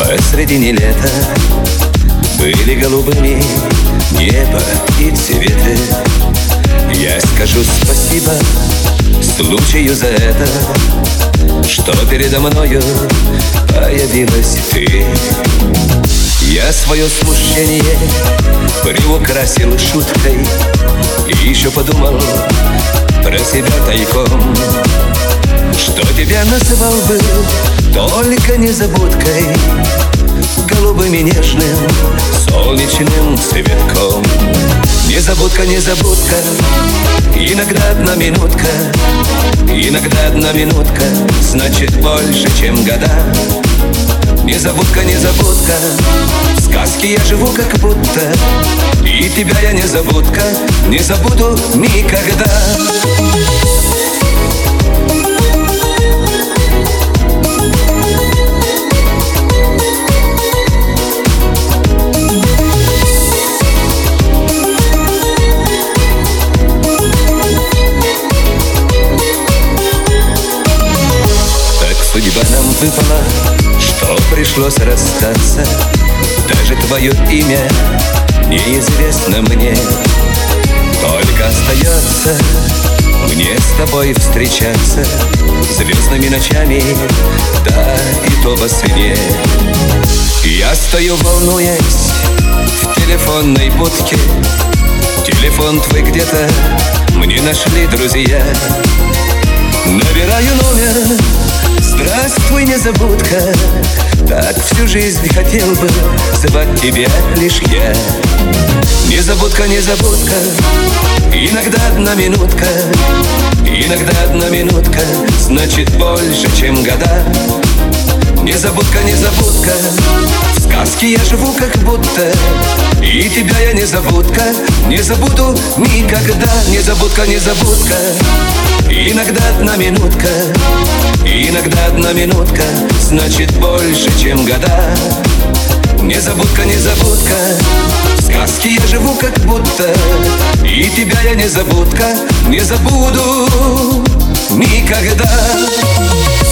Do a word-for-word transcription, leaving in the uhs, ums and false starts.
посредине лета были голубыми небо и цветы. Я скажу спасибо случаю за это, что передо мною появилась ты. Я свое смущение приукрасил шуткой и еще подумал про себя тайком, что тебя называл бы только незабудкой, голубым и нежным солнечным цветком. Незабудка, незабудка, иногда одна минутка, иногда одна минутка значит больше, чем года. Незабудка, незабудка, в сказке я живу как будто, и тебя я незабудка не забуду никогда. Судьба нам выпала, что пришлось расстаться. Даже твое имя неизвестно мне. Только остается мне с тобой встречаться звездными ночами, да и то во сне. Я стою, волнуясь, в телефонной будке. Телефон твой где-то мне нашли друзья. Набираю номер. Здравствуй, незабудка, так всю жизнь хотел бы звать тебя лишь я. Незабудка, незабудка, иногда одна минутка, иногда одна минутка значит больше, чем года. Незабудка, незабудка, в сказке я живу как будто, и тебя я незабудка не забуду никогда. Незабудка, незабудка, иногда одна минутка, иногда одна минутка значит больше, чем года. Незабудка, незабудка, в сказке я живу как будто, и тебя я незабудка не забуду никогда.